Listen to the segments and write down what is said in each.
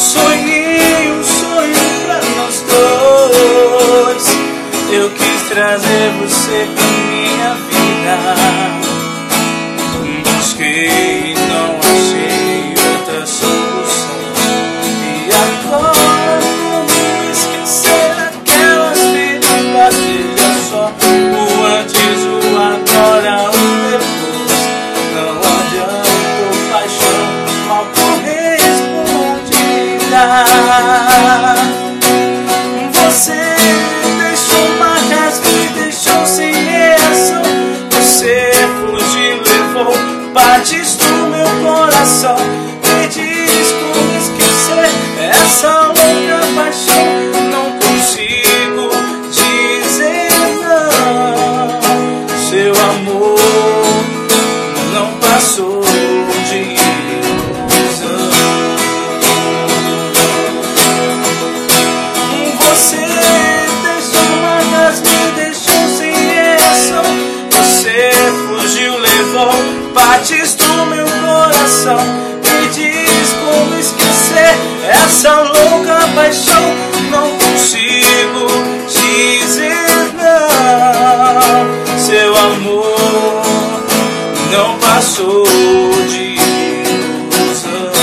Sonhei um sonho pra nós dois. Eu quis trazer você pra minha vida. Busquei e não achei outra solução. E agora como esquecer aquelas vidas baterias só? O antes, o agora, o depois. Não adianta paixão mal correspondida. Você deixou marcas, me deixou sem reação. Você fugiu, levou partes do meu coração. Me diz como esquecer essa louca paixão. Não consigo dizer não. Seu amor não passou de ilusão. Você deixou marcas, me deixou sem reação. Você fugiu, levou partes do meu coração. Me diz como esquecer essa louca paixão. Não consigo dizer não. Seu amor não passou de ilusão.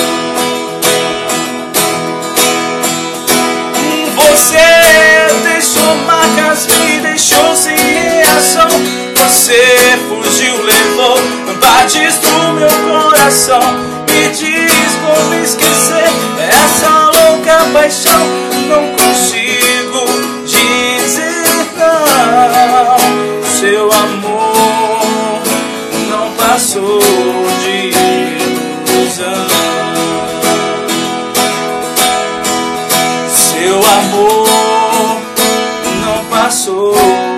Você deixou marcas, me deixou sem reação. Você fugiu, levou partes do meu coração. Me diz como esquecer essa louca paixão. Não consigo dizer não. Seu amor não passou de ilusão. Seu amor não passou